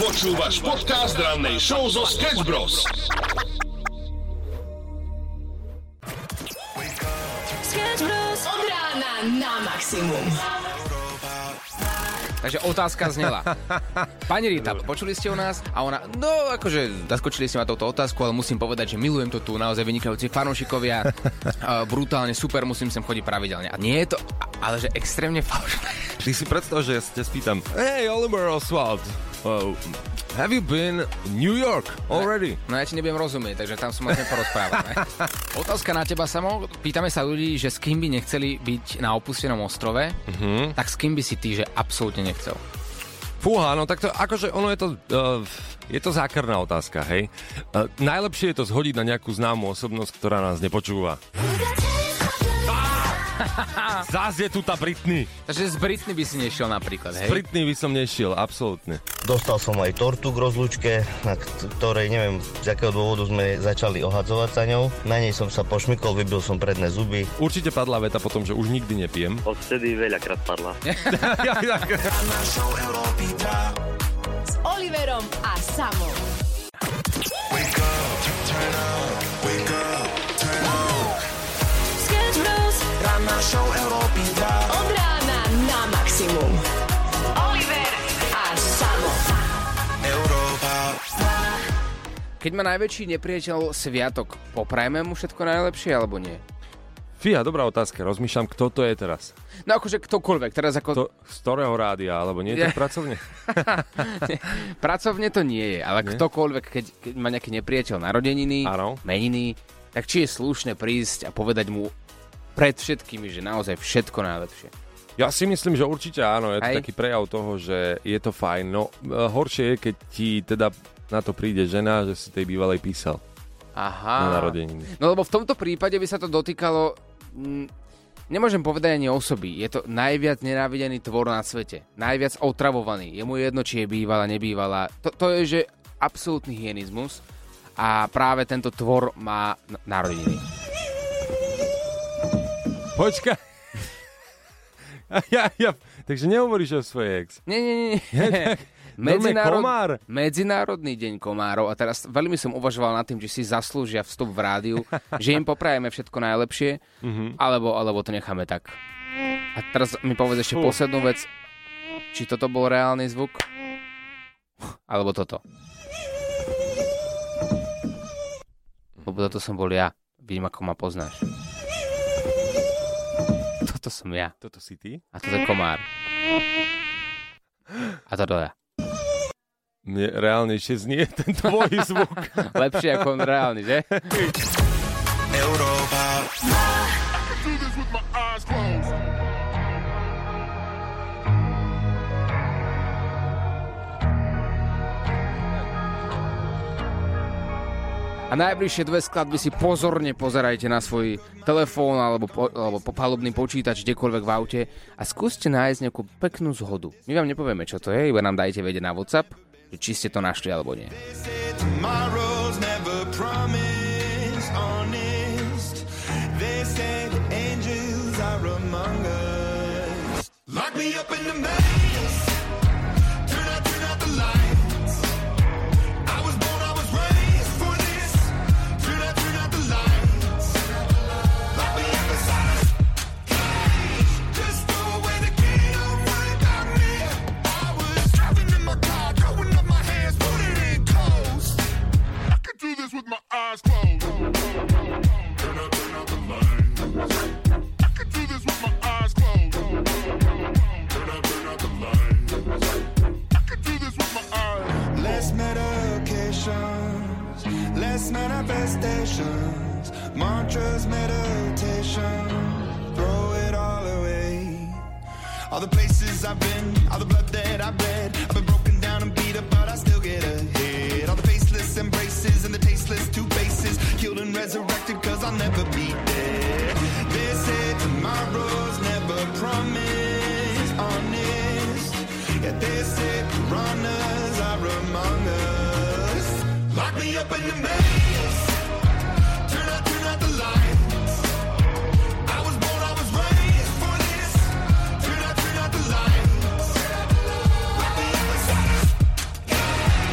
Počúvaš podcast rannej show zo Sketch Bros. Sketch Bros. Od rána na maximum. Takže otázka znela. Pani Rita, počuli ste o nás? A ona, no akože zaskočili ste ma touto otázku, ale musím povedať, že milujem to tu, naozaj vynikajúci fanúšikovia, brutálne super, musím sem chodiť pravidelne. A nie je to, ale že extrémne falošné. Ty si predstav, že ja sa spýtam, hey Oliver Oswald, have you been New York already? No ja ti nebudem rozumieť, takže tam som moc neporozprávať. Ne? Otázka na teba samo. Pýtame sa ľudí, že s kým by nechceli byť na opustenom ostrove, tak s kým by si ty, že absolútne nechcel? Fúha, no tak to, akože ono je to zákerná otázka, hej. Najlepšie je to zhodiť na nejakú známu osobnosť, ktorá nás nepočúva. Zás je tu tá Britney. Takže z Britney by si nešiel napríklad, hej? Z Britney by som nešiel, absolútne. Dostal som aj tortu k rozlúčke, na ktorej neviem z akého dôvodu sme začali ohadzovať sa ňou. Na nej som sa pošmykol, vybil som predné zuby. Určite padla veta potom, že už nikdy nepijem. Odvtedy veľakrát padla. S Oliverom a Samom. Sketch Bros. Ranná show Európy 2. Od rána na maximum. Oliver a Samo. Európa. Keď má najväčší nepriateľ sviatok, poprajme mu všetko najlepšie, alebo nie? Fíha, dobrá otázka, rozmýšľam, kto to je teraz. No akože ktokoľvek, teraz ako... Z ktorého rádia, alebo nie je to pracovne? Pracovne to nie je, ale nie? Ktokoľvek, keď má nejaký nepriateľ narodeniny, meniny, tak či je slušné prísť a povedať mu pred všetkými, že naozaj všetko najlepšie. Ja si myslím, že určite áno, je to taký prejav toho, že je to fajn. No horšie je, keď ti teda na to príde žena, že si tej bývalej písal. Aha. Na narodeniny. No lebo v tomto prípade by sa to dotýkalo, nemôžem povedať ani osoby, je to najviac nenávidený tvor na svete, najviac otravovaný, je mu jedno, či je bývalá, nebývalá, to je, že absolútny hyenizmus a práve tento tvor má narodeniny. Počkaj. Takže nehovoríš o svojej ex. Nie. Medzinárodný deň komárov a teraz veľmi som uvažoval nad tým, že si zaslúžia vstup v rádiu, že im poprajeme všetko najlepšie, alebo to necháme tak. A teraz mi povedz ešte poslednú vec, či toto bol reálny zvuk, alebo toto. Lebo toto som bol ja, vidím, ako ma poznáš. Toto som ja. Toto si ty? A toto je komár. A toto ja. Mne reálnejšie znie ten tvoj zvuk. Lepšie ako on reálny, že? Európa. A najbližšie dve skladby si pozorne pozerajte na svoj telefón alebo palubný počítač kdekoľvek v aute a skúste nájsť nejakú peknú zhodu. My vám nepovieme, čo to je, iba nám dajte vedieť na WhatsApp, či ste to našli alebo nie. Less manifestations, mantras, meditation, throw it all away. All the places I've been, all the blood that I've bled, I've been broken down and beat up, but I still get ahead. All the faceless embraces and the tasteless two faces, killed and resurrected, cause I'll never be dead. They say tomorrow's never promised, honest. Yet they say piranhas are among us. Lock me up in the maze. Turn out the lights. I was born, I was raised for this. Turn out the lights. Lock me up inside.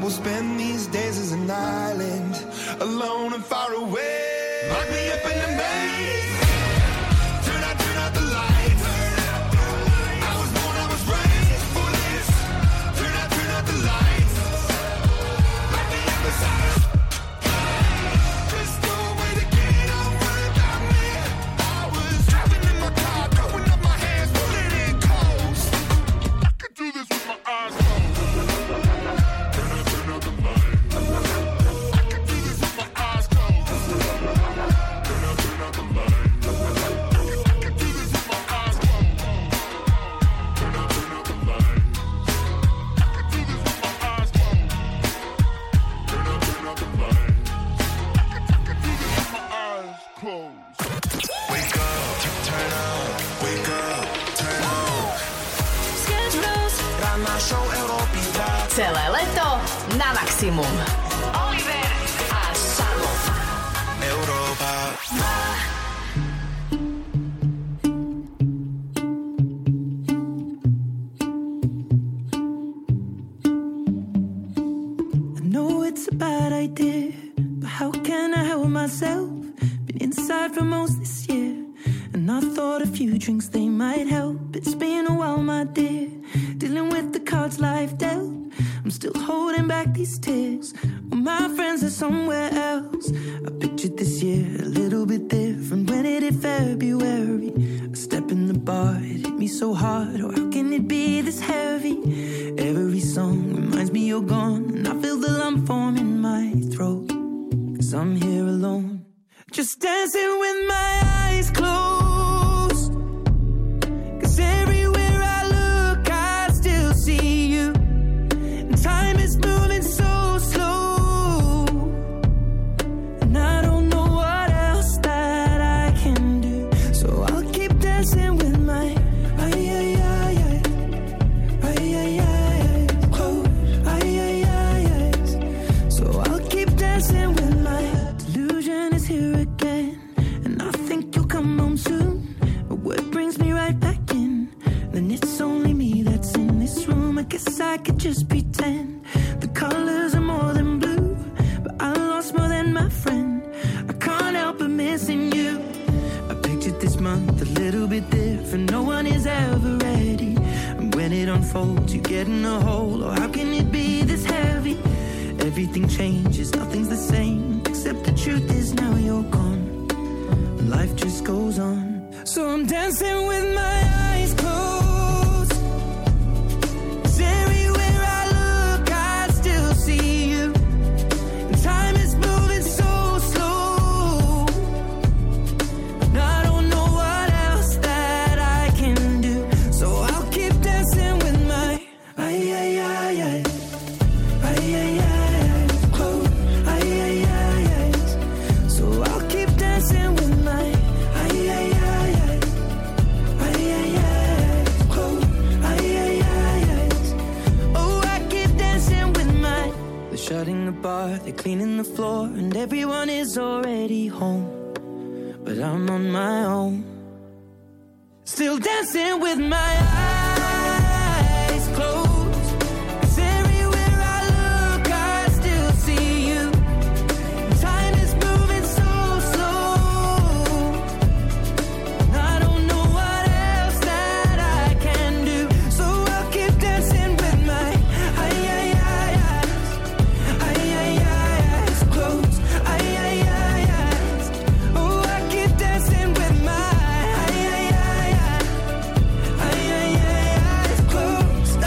will spend these days as an island, alone and far away. Lock me up in the maze. Turn out the lights. I was born, I was raised for this. Turn out the lights. Lock me up inside. Just go away to get over about me. I was driving in my car, throwing up my hands, pulling in close. I could do this with my eyes closed. Turn out the lights. I could do this with my eyes closed. Turn out the lights. I could do this with my eyes closed. Turn out the lights. I could do this with my eyes closed. Turn out the lights. I could do this with my eyes closed. Wake up, turn on. Wake up, turn on. Sketch Bros. Ranná show Európy 2. Celé leto na maximum. Oliver a Samo. Európa. I know it's a bad idea, but how can I help myself? Been inside for most this year, and I thought a few drinks they might help. It's been a while, my dear, dealing with the cards life dealt. I'm still holding back these tears, well, my friends are somewhere else. I pictured this year a little bit different when it hit February. A step in the bar, it hit me so hard, oh how can it be this heavy? Every song reminds me you're gone, and I feel the lump form in my throat, 'cause I'm here alone, just dancing with my eyes closed. 'Cause everywhere I look I still see you, and time is moving so slow, and I don't know what else that I can do, so I'll keep dancing with my eyes closed, eyes. So I'll keep dancing with my delusion is here again, and I think you'll come home soon. But what brings me right back in? Then it's only me that's in this room. I guess I could just pretend the colors are more than blue, but I lost more than my friend. I can't help but missing you. I pictured this month a little bit different. No one is ever ready, and when it unfolds, you get in a hole. Oh, how can it be this heavy? Everything changes, nothing's the same, except the truth is now you're gone. Life just goes on, so I'm dancing with my eyes closed. 'Cause everywhere I look I still see you, and time is moving so slow, and I don't know what else that I can do, so I'll keep dancing with my eyes closed, eyes. So I'll keep dancing with my eyes closed, eyes. Oh, I keep dancing with my. They're shutting the bar, they're cleaning the floor, and everyone is already home, but I'm on my own, still dancing with my eyes closed. 'Cause everywhere I look I still see you, and time is moving so slow, and I don't know what else that I can do, so I'll keep dancing with my eyes closed, eyes. Oh, I keep dancing with my eyes closed,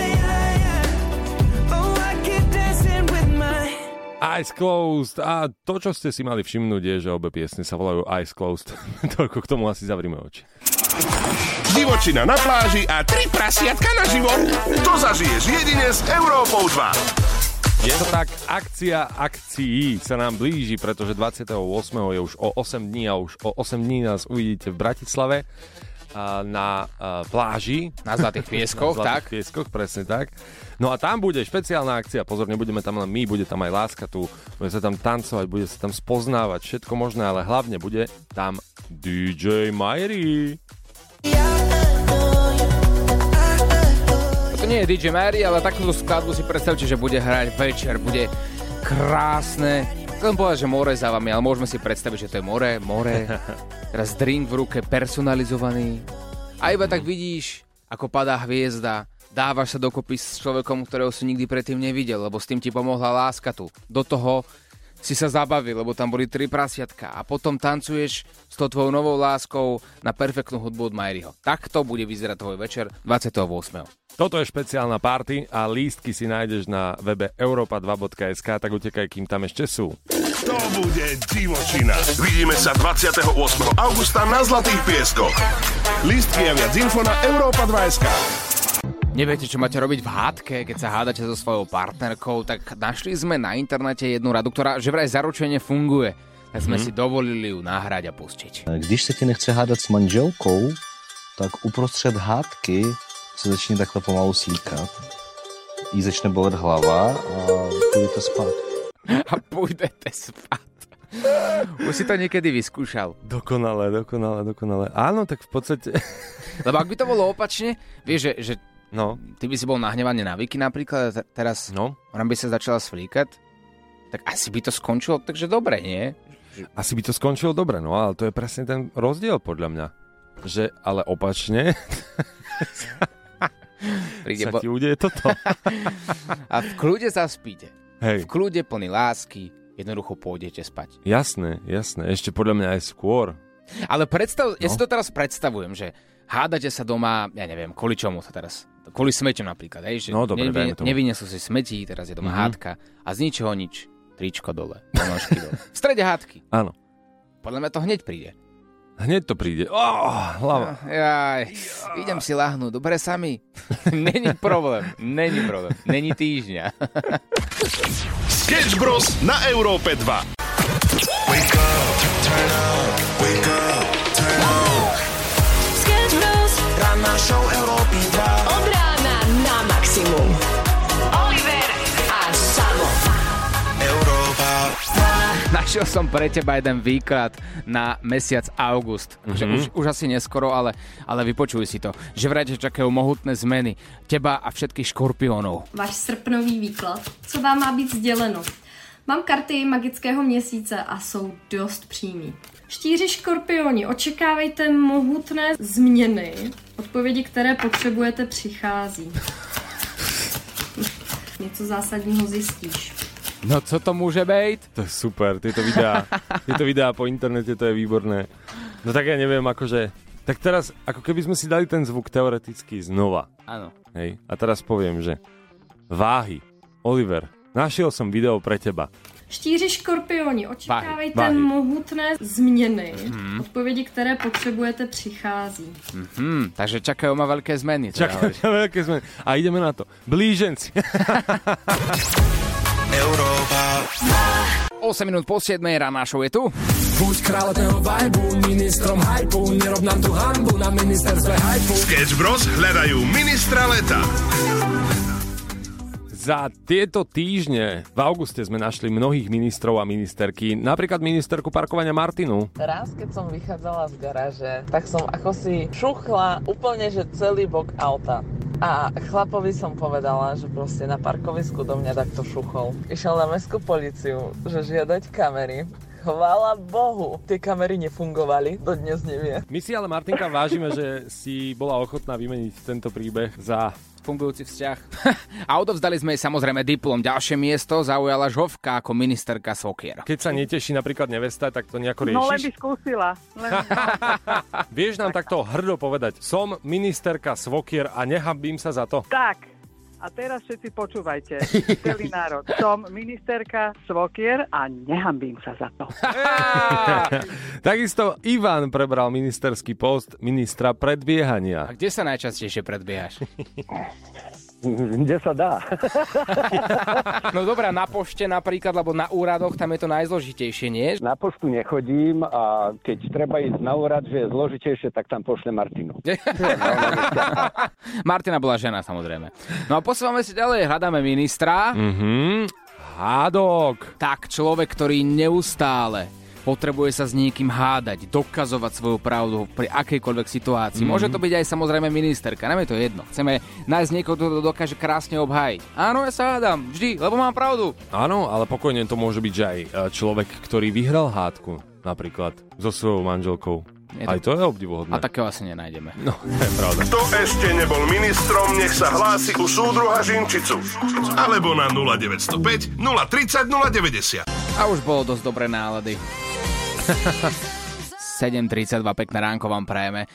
oh, I keep dancing with my. Eyes Closed. A to, čo ste si mali všimnúť, je, že obe piesne sa volajú Eyes Closed. Toľko k tomu asi zavrime oči. Divočina na pláži a 3 prasiatka na život. To zažiješ jedine s Európou 2. Je to tak, akcia akcií sa nám blíži, pretože 28. je už o 8 dní a už o 8 dní nás uvidíte v Bratislave na pláži. Na Zlatých pieskoch, na tak? Zlatých pieskoch, presne tak. No a tam bude špeciálna akcia, pozor, nebudeme tam len my, bude tam aj Láska tu, bude sa tam tancovať, bude sa tam spoznávať, všetko možné, ale hlavne bude tam DJ Majri. To nie je DJ Mary, ale takúto skladbu si predstavte, že bude hrať večer, bude krásne. Chcem povedať, že more za vami, ale môžeme si predstaviť, že to je more, teraz drink v ruke, personalizovaný. A iba tak vidíš, ako padá hviezda, dávaš sa dokopy s človekom, ktorého si nikdy predtým nevidel, lebo s tým ti pomohla láska tu. Do toho si sa zabavil, lebo tam boli 3 prasiatka a potom tancuješ s tou tvojou novou láskou na perfektnú hudbu od Majriho. Takto bude vyzerať tvoj večer 28. Toto je špeciálna party a lístky si nájdeš na webe europa2.sk, tak utekaj, kým tam ešte sú. To bude divočina. Vidíme sa 28. augusta na Zlatých pieskoch. Lístky a viac info na europa2.sk. Neviete, čo máte robiť v hádke, keď sa hádate so svojou partnerkou, tak našli sme na internete jednu radu, ktorá že vraj zaručene funguje. Tak sme si dovolili ju nahrať a pustiť. Když se ti nechce hádat s manželkou, tak uprostřed hádky se začne takhle pomalu slíkat. Jí začne bolet hlava a půjdete spát. A půjdete spát. Už si to niekedy vyskúšal. Dokonale. Áno, tak v podstate... Lebo ak by to bolo opačne, vieš, že no. Ty by si bol nahnevaný na Vicky napríklad, teraz ona by sa začala svlíkať, tak asi by to skončilo, takže dobre, nie? Asi by to skončilo dobre, no ale to je presne ten rozdiel podľa mňa. Že, ale opačne sa ti udeje toto. A v kľude zaspíte. Hej. V kľude plný lásky, jednoducho pôjdete spať. Jasné, ešte podľa mňa aj skôr. Ale ja si to teraz predstavujem, že hádate sa doma, ja neviem, kvôli čomu sa teraz, kvôli smeťom napríklad, hej, že nevyniesú si smetí, teraz je doma hádka a z ničoho nič, tričko dole, ponožky dole, v strede hádky. Áno. Podľa mňa to hneď príde. Hneď to príde. Hlava. Idem si lahnúť, dobre sami? Není problém, není týždňa. Sketch Bros na Európe 2. Wake up, turn up, wake up, turn up. Sketch Bros. Ranná show Európy 2. Od rána na maximum. Oliver a Samo. Európa 2. Našiel som pre teba jeden výklad na mesiac august. Už asi neskoro, ale vypočuj si to. Že vraj čakajú mohutné zmeny teba a všetkých škorpiónov. Váš srpnový výklad. Co vám má být sděleno? Mám karty magického měsíce a jsou dost přímý. Štíři škorpioni, očekávejte mohutné změny. Odpovědi, které potřebujete, přichází. Něco zásadního zjistíš. No co to môže byť? To je super, tieto videá po internete, to je výborné. No tak ja neviem, akože... Tak teraz, ako keby sme si dali ten zvuk teoreticky znova. Áno. Hej, a teraz poviem, že váhy. Oliver, našiel som video pre teba. Štíři škorpioni, očekávejte váhy. Mohutné změny. Odpovědi, které potřebujete, přichází. Takže čakajú ma veľké zmeny. Veľké zmeny. A ideme na to. Blíženci. Európa 8 minút po 7 rána show je tu. Buď kráľovného vibu, ministrom hypu, nerob nám tu hanbu na ministerstve hypu. Sketch Bros hľadajú ministra leta. Za tieto týždne v auguste sme našli mnohých ministrov a ministerky, napríklad ministerku parkovania Martinu. Raz, keď som vychádzala z garáže, tak som ako si šuchla úplne, že celý bok auta. A chlapovi som povedala, že proste na parkovisku do mňa takto šuchol. Išiel na mestskú políciu, že žiadať kamery. Chvála Bohu, tie kamery nefungovali, dodnes nevie. My si ale, Martinka, vážime, že si bola ochotná vymeniť tento príbeh za fungujúci vzťah. A odovzdali sme jej samozrejme diplom. Ďalšie miesto zaujala Žovka ako ministerka Svokier. Keď sa neteší napríklad nevesta, tak to nejako riešiš? No len by skúsila. Vieš nám takto hrdo povedať, som ministerka Svokier a nehambím sa za to? Tak. A teraz všetci počúvajte, celý národ. Som ministerka Svokier a nehambím sa za to. Takisto Ivan prebral ministerský post ministra predbiehania. A kde sa najčastejšie predbiehaš? Kde sa dá. No dobrá, na pošte napríklad, lebo na úradoch tam je to najzložitejšie, nie? Na poštu nechodím a keď treba ísť na úrad, že je zložitejšie, tak tam pošle Martinu. Martina bola žena, samozrejme. No a posúvame si ďalej, hľadáme ministra. Hádok. Tak, človek, ktorý neustále potrebuje sa s niekým hádať, dokazovať svoju pravdu pri akejkoľvek situácii. Môže to byť aj samozrejme ministerka, nám je to jedno. Chceme nájsť niekoho, kto to dokáže krásne obhájiť. Áno, ja sa hádam, vždy, lebo mám pravdu. Áno, ale pokojne to môže byť, že aj človek, ktorý vyhral hádku, napríklad so svojou manželkou. Aj to je obdivuhodné. A takého asi nenájdeme. No, to je pravda. Kto ešte nebol ministrom, nech sa hlási u súdruha Žinčicu. Alebo na 0905 030 090. A už bolo dosť dobré nálady. 7:32, pekné ránko vám prajeme.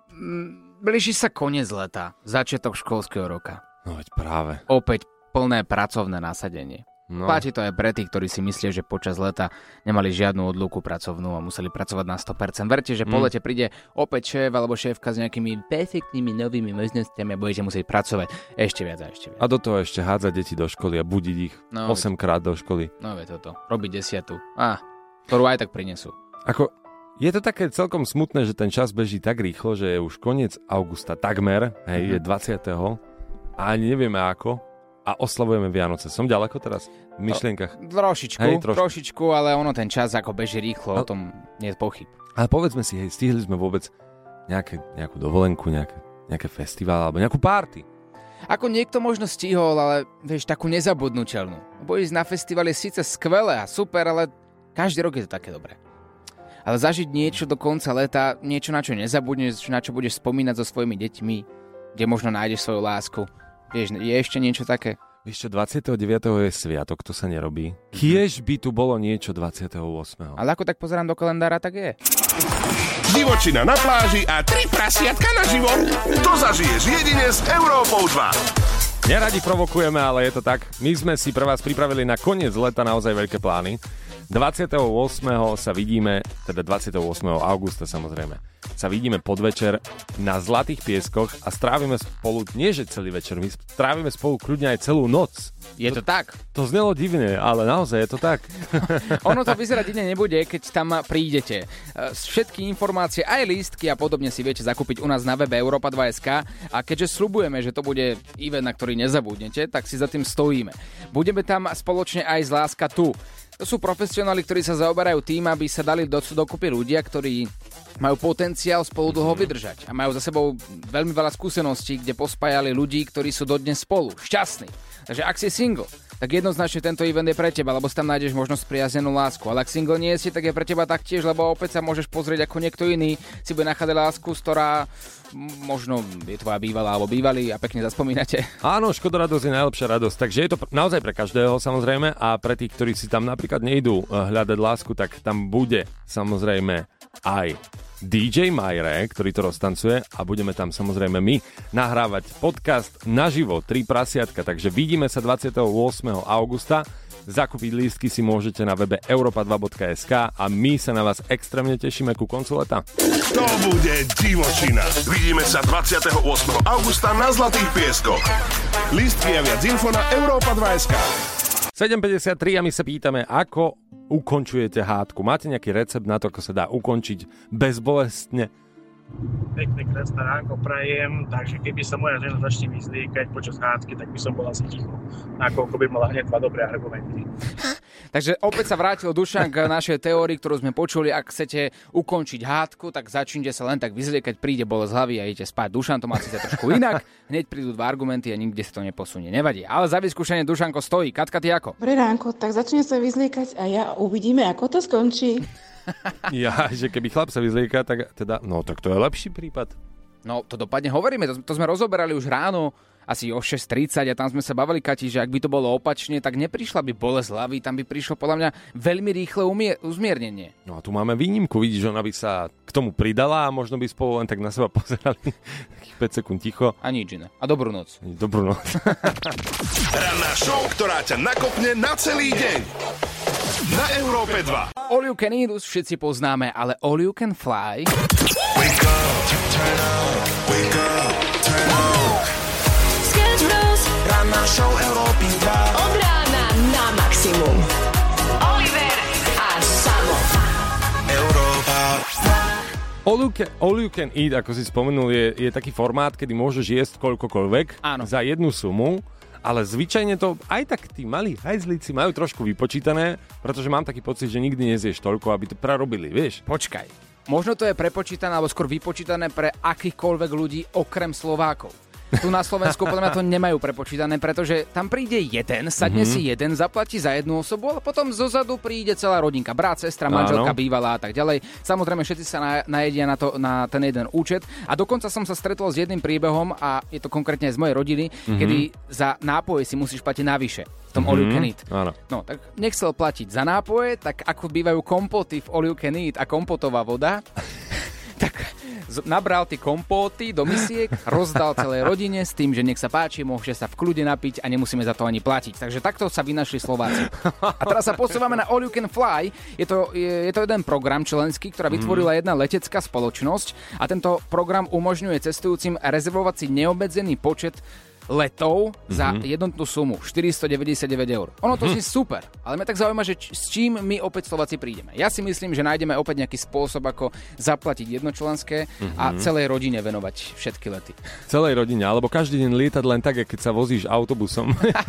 Blíži sa koniec leta, začiatok školského roka. No veď práve. Opäť plné pracovné nasadenie. No. Platí to aj pre tých, ktorí si myslia, že počas leta nemali žiadnu odluku pracovnú a museli pracovať na 100%. Verte, že po lete príde opäť šéf alebo šéfka s nejakými perfektnými novými možnosťami a budete musieť pracovať ešte viac a ešte viac. A do toho ešte hádzať deti do školy a budiť ich 8 krát do školy. No vie toto. Robiť 10. Ktorú aj tak prinesú. Ako, je to také celkom smutné, že ten čas beží tak rýchlo, že je už koniec augusta takmer, je 20. a ani nevieme ako. A oslavujeme Vianoce. Som ďaleko teraz v myšlienkach? Trošičku, ale ono ten čas ako beží rýchlo, o tom nie je pochyb. Ale povedzme si, stihli sme vôbec nejakú dovolenku, nejaké festival alebo nejakú party? Ako niekto možno stihol, ale vieš, takú nezabudnuteľnú. Bo ísť na festival je síce skvelé a super, ale každý rok je to také dobré. Ale zažiť niečo do konca leta, niečo na čo nezabudneš, na čo budeš spomínať so svojimi deťmi, kde možno nájdeš svoju lásku. Vieš, je ešte niečo také? Vieš čo, 29. je sviatok, to sa nerobí. Kiež by tu bolo niečo 28. Ale ako tak pozerám do kalendára, tak je. Divočina na pláži a 3 prasiatka na život. To zažiješ jedine s Európou 2. Neradi provokujeme, ale je to tak. My sme si pre vás pripravili na koniec leta naozaj veľké plány. 28. sa vidíme, teda 28. augusta samozrejme, sa vidíme podvečer na Zlatých pieskoch a strávime spolu, nie že celý večer, my strávime spolu kľudne aj celú noc. Je to tak? To znelo divne, ale naozaj je to tak. Ono to vyzerať divne nebude, keď tam prídete. Všetky informácie, aj lístky a podobne si viete zakúpiť u nás na webe Europa2.sk a keďže sľubujeme, že to bude event, na ktorý nezabudnete, tak si za tým stojíme. Budeme tam spoločne aj z Láska tu. To sú profesionáli, ktorí sa zaoberajú tým, aby sa dali dokopy ľudia, ktorí majú potenciál spolu dlho vydržať a majú za sebou veľmi veľa skúseností, kde pospájali ľudí, ktorí sú dodnes spolu, šťastní. Takže ak si single, tak jednoznačne tento event je pre teba, lebo si tam nájdeš možnosť priaznenú lásku. Ale ak single nie si, tak je pre teba taktiež, lebo opäť sa môžeš pozrieť, ako niekto iný si bude nachádzať lásku, z ktorá možno je tvoja bývalá alebo bývalý a pekne zaspomínate. Áno, Škoda radosť je najlepšia radosť, takže je to naozaj pre každého samozrejme a pre tých, ktorí si tam napríklad nejdú hľadať lásku, tak tam bude samozrejme aj DJ Majre, ktorý to roztancuje a budeme tam samozrejme my nahrávať podcast naživo 3 prasiatka, takže vidíme sa 28. augusta. Zakúpiť lístky si môžete na webe europa2.sk a my sa na vás extrémne tešíme ku koncu leta. To bude divočina. Vidíme sa 28. augusta na Zlatých pieskoch. Lístky a viac info na europa2.sk. 7:53 a my sa pýtame, ako ukončujete hádku. Máte nejaký recept na to, ako sa dá ukončiť bezbolestne? Pekné kresné ránko prajem, takže keby sa moja žena začne vyzliekať počas hádky, tak by som bol asi ticho, nakoľko by mala hneď 2 dobré argumenty. Takže opäť sa vrátil Dušan k našej teórii, ktorú sme počuli. Ak chcete ukončiť hádku, tak začnite sa len tak vyzliekať, príde bolesť hlavy a idete spať. Dušan to má síce trošku inak, hneď prídu 2 argumenty a nikde sa to neposunie. Nevadí. Ale za vyskúšanie Dušanko stojí. Katka, ty ako? Dobré ránko, tak začne sa vyzliekať a ja uvidíme, ako to skončí. Ja, že keby chlap sa vyzlieka, tak teda, no tak to je lepší prípad. No, to dopadne hovoríme, to sme rozoberali už ráno, asi o 6:30 a tam sme sa bavili, Kati, že ak by to bolo opačne, tak neprišla by bolesť hlavy, tam by prišlo podľa mňa veľmi rýchle uzmiernenie. No a tu máme výnimku, vidíš, ona by sa k tomu pridala a možno by spolu len tak na seba pozerali takých 5 sekúnd ticho. A nič iné. A dobrú noc. Dobrú noc. Ranná show, ktorá ťa nakopne na celý deň. Na Európe 2. All you can eat už všetci poznáme, ale all you can fly. Wake up, turn on, wake up, turn on. Sketch Bros. Ranná show Európy 2. Od rána na maximum. Oliver a Samo. Európa. All you can eat, ako si spomenul, je taký formát, kedy môžeš jesť koľkokoľvek za jednu sumu. ale zvyčajne to aj tak tí malí hajzlíci majú trošku vypočítané, pretože mám taký pocit, že nikdy nezieš toľko, aby to prerobili, vieš? Počkaj, možno to je prepočítané, alebo skôr vypočítané pre akýchkoľvek ľudí okrem Slovákov. Tu na Slovensku podľa mňa to nemajú prepočítané, pretože tam príde jeden, sadne si jeden, zaplatí za jednu osobu, ale potom zozadu príde celá rodinka, brat, sestra, manželka, bývalá a tak ďalej. Samozrejme, všetci sa najedia na ten jeden účet. A dokonca som sa stretol s jedným príbehom, a je to konkrétne z mojej rodiny, kedy za nápoje si musíš platiť navyše. V tom all you can eat. No, tak nechcel platiť za nápoje, tak ako bývajú kompoty v all you can eat a kompotová voda, tak nabral tie kompóty do misiek, rozdal celej rodine s tým, že nech sa páči, môže sa v kľude napiť a nemusíme za to ani platiť. Takže takto sa vynašli Slováci. A teraz sa posúvame na All You Can Fly. Je to jeden program členský, ktorá vytvorila jedna letecká spoločnosť a tento program umožňuje cestujúcim rezervovať si neobmedzený počet letov za jednotnú sumu 499 €. Ono to znie super, ale mňa tak zaujíma, že s čím my opäť Slováci prídeme. Ja si myslím, že nájdeme opäť nejaký spôsob, ako zaplatiť jednočlenské a celej rodine venovať všetky lety. Celej rodine, alebo každý deň lietať len tak, keď sa vozíš autobusom.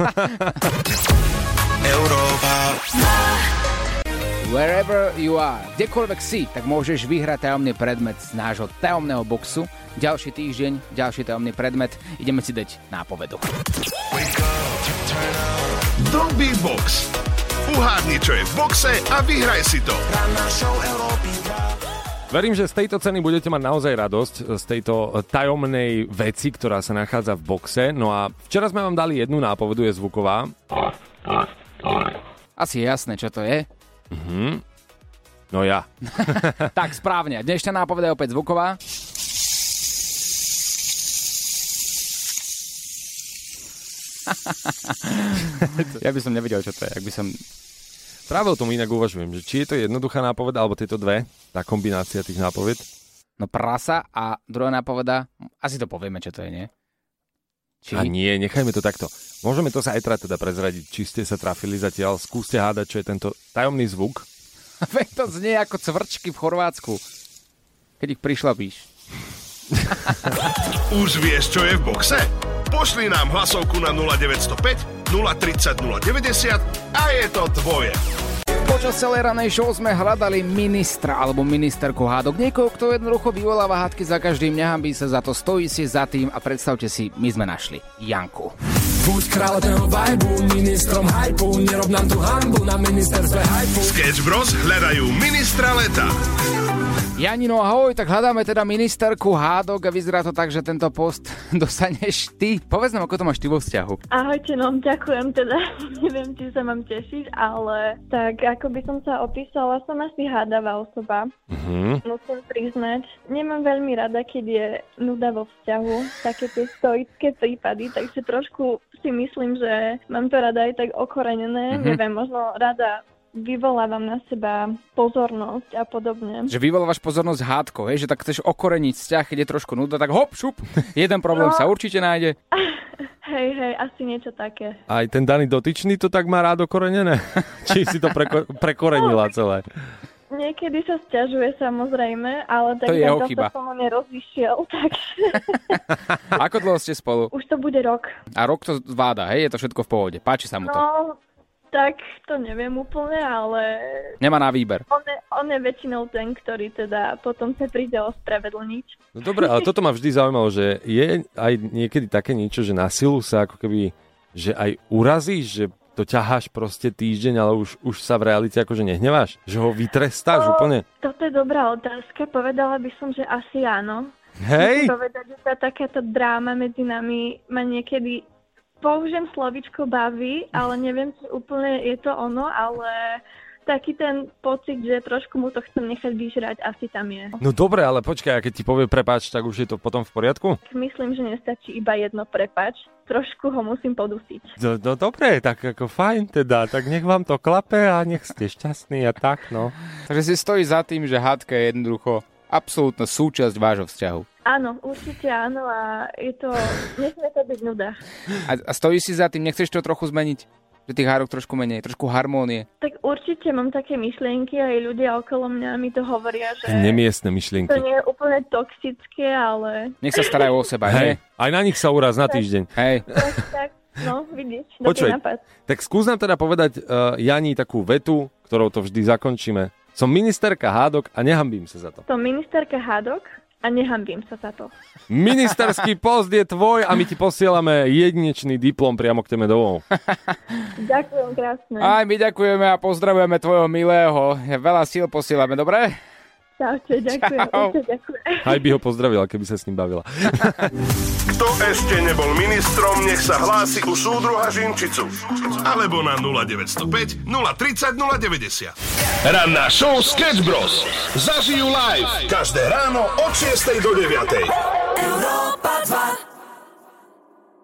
Wherever you are, kdekoľvek si, tak môžeš vyhrať tajomný predmet z nášho tajomného boxu. Ďalší týždeň, ďalší tajomný predmet. Ideme si dať nápovedu. Dogby Box. Uhádni, čo je v boxe a vyhraj si to. Verím, že z tejto ceny budete mať naozaj radosť, z tejto tajomnej veci, ktorá sa nachádza v boxe. No a včera sme vám dali jednu nápovedu, je zvuková. Asi je jasné, čo to je. No ja. Tak, správne. Dnešná nápoveda je opäť zvuková. Ja by som nevedel, čo to je. Ak by som... Práve o tom inak uvažujem, že či je to jednoduchá nápoveda, alebo tieto dve, tá kombinácia tých nápoved. No prasa a druhá nápoveda, asi to povieme, čo to je, nie? Či... A nie, nechajme to takto. Môžeme to zajtra teda prezradiť, či ste sa trafili zatiaľ. Skúste hádať, čo je tento tajomný zvuk. Veď to znie ako cvrčky v Chorvátsku, keď ich prišlapíš. Už vieš, čo je v boxe? Pošli nám hlasovku na 0905 030 090 a je to tvoje. Počas celej ranej show sme hľadali ministra alebo ministerku hádok. Niekoho, kto jednoducho vyvoláva hádky za každým, nehambí sa za to, stojí si za tým a predstavte si, my sme našli Janku. Buď kráľovného vibu, ministrom hypu, nerob nám tu hanbu na ministerstve hypu. Sketch Bros hľadajú ministra leta. Janino, ahoj, tak hľadáme teda ministerku hádok a vyzerá to tak, že tento post dostaneš ty. Povedz nám, ako to máš ty vo vzťahu. Ahojte, no ďakujem teda, neviem, či sa mám tešiť, ale tak ako by som sa opísala, som asi hádavá osoba. Musím priznať, nemám veľmi rada, keď je nuda vo vzťahu, také tie stoické prípady, takže trošku si myslím, že mám to rada aj tak okorenené, neviem, možno rada vyvolávam na seba pozornosť a podobne. Že vyvolávaš pozornosť hádkou, hej? Že tak chceš okoreniť vzťah, keď je trošku nuda, tak hop, šup, jeden problém sa určite nájde. Hej, asi niečo také. Aj ten daný dotyčný to tak má rád okorenené? Či si to prekorenila celé? Niekedy sa sťažuje samozrejme, ale tak sa so mnou nerozišiel, takže... Ako dlho ste spolu? Už to bude rok. A rok to zvláda, hej? Je to všetko v pohode? Páči sa mu to? No, tak to neviem úplne, ale... Nemá na výber. On je väčšinou ten, ktorý teda potom sa príde ospravedlniť. No dobre, ale toto ma vždy zaujímalo, že je aj niekedy také niečo, že na silu sa ako keby, že aj urazíš, že to ťaháš proste týždeň, ale už sa v realite akože nehneváš? Že ho vytrestáš úplne? Toto je dobrá otázka. Povedala by som, že asi áno. Hej! Musím povedať, že tá takáto dráma medzi nami ma niekedy... Použijem slovíčko baví, ale neviem, či úplne je to ono, ale taký ten pocit, že trošku mu to chcem nechať vyžrať, asi tam je. No dobre, ale počkaj, a keď ti povie prepáč, tak už je to potom v poriadku? Myslím, že nestačí iba jedno prepáč, trošku ho musím podusiť. No dobre, tak ako fajn teda, tak nech vám to klape a nech ste šťastní a tak, no. Takže si stojí za tým, že hádka je jednoducho absolútna súčasť vášho vzťahu. Áno, určite áno a nesmie to byť nuda. A stojí si za tým, nechceš to trochu zmeniť? Že tých hárok trošku menej, trošku harmónie? Tak určite mám také myšlienky a aj ľudia okolo mňa mi to hovoria, že... Nemiestne myšlienky. To nie je úplne toxické, ale... Nech sa starajú o seba, hej? Aj na nich sa uraz na týždeň. Hej. No, vidíš, dobrý nápad. Tak skús nám teda povedať, Jani, takú vetu, ktorou to vždy zakončíme. Som ministerka hádok a nehambím sa za to. Som ministerka hádok a nehambím sa za to. Ministerský post je tvoj a my ti posielame jedinečný diplom priamo k tebe domov. Ďakujem krásne. Aj my ďakujeme a pozdravujeme tvojho milého. Veľa síl posielame, dobre? Čaute, ďakujem. Čau. Aj by ho pozdravila, keby sa s ním bavila. Kto ešte nebol ministrom, nech sa hlási u súdruha Žinčicu. Alebo na 0905 030 090. Ranná show Sketch Bros. Zažijú live každé ráno od 6 do 9. Európa 2.